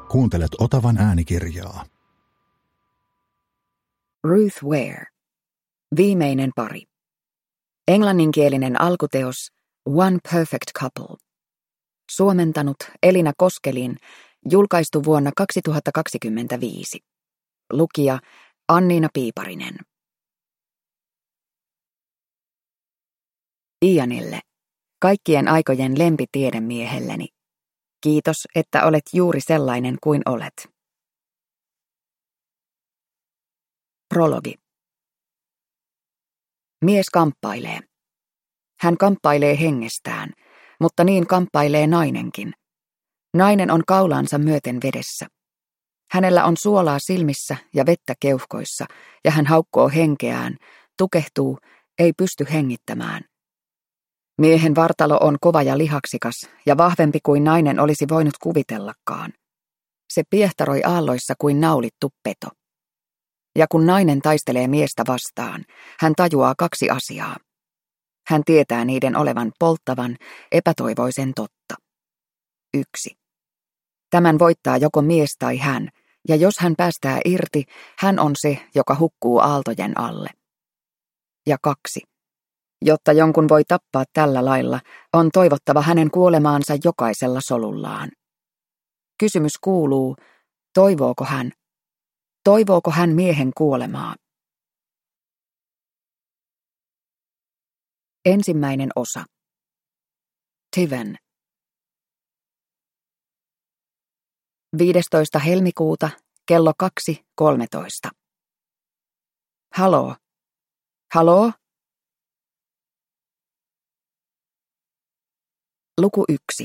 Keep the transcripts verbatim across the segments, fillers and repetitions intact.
Kuuntelet Otavan äänikirjaa. Ruth Ware. Viimeinen pari. Englanninkielinen alkuteos One Perfect Couple. Suomentanut Elina Koskelin, julkaistu vuonna kaksituhattakaksikymmentäviisi. Lukija Anniina Piiparinen. Ianille, kaikkien aikojen lempitiedemiehelleni. Kiitos, että olet juuri sellainen kuin olet. Prologi. Mies kamppailee. Hän kamppailee hengestään, mutta niin kamppailee nainenkin. Nainen on kaulaansa myöten vedessä. Hänellä on suolaa silmissä ja vettä keuhkoissa, ja hän haukkoo henkeään, tukehtuu, ei pysty hengittämään. Miehen vartalo on kova ja lihaksikas, ja vahvempi kuin nainen olisi voinut kuvitellakaan. Se piehtaroi aalloissa kuin naulittu peto. Ja kun nainen taistelee miestä vastaan, hän tajuaa kaksi asiaa. Hän tietää niiden olevan polttavan, epätoivoisen totta. Yksi. Tämän voittaa joko mies tai hän, ja jos hän päästää irti, hän on se, joka hukkuu aaltojen alle. Ja kaksi. Jotta jonkun voi tappaa tällä lailla, on toivottava hänen kuolemaansa jokaisella solullaan. Kysymys kuuluu, toivooko hän? Toivooko hän miehen kuolemaa? Ensimmäinen osa. Tiven. viidestoista helmikuuta, kello kaksi kolmetoista. Haloo. Haloo? Luku yksi.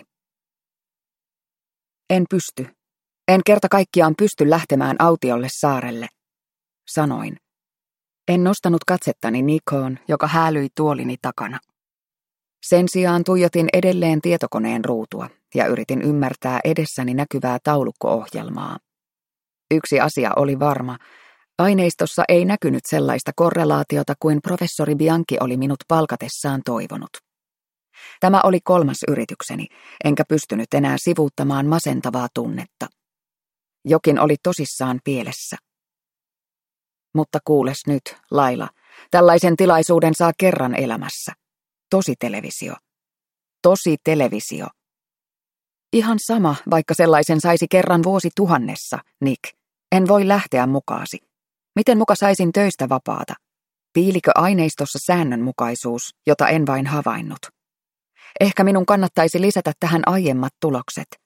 En pysty. En kerta kaikkiaan pysty lähtemään autiolle saarelle, sanoin. En nostanut katsettani Nikoon, joka häälyi tuolini takana. Sen sijaan tuijotin edelleen tietokoneen ruutua ja yritin ymmärtää edessäni näkyvää taulukko-ohjelmaa. Yksi asia oli varma. Aineistossa ei näkynyt sellaista korrelaatiota kuin professori Bianchi oli minut palkatessaan toivonut. Tämä oli kolmas yritykseni, enkä pystynyt enää sivuuttamaan masentavaa tunnetta. Jokin oli tosissaan pielessä. Mutta kuules nyt, Laila, tällaisen tilaisuuden saa kerran elämässä. Tosi televisio. Tosi televisio. Ihan sama, vaikka sellaisen saisi kerran vuosituhannessa, Nick. En voi lähteä mukaasi. Miten muka saisin töistä vapaata? Piilikö aineistossa säännönmukaisuus, jota en vain havainnut? Ehkä minun kannattaisi lisätä tähän aiemmat tulokset.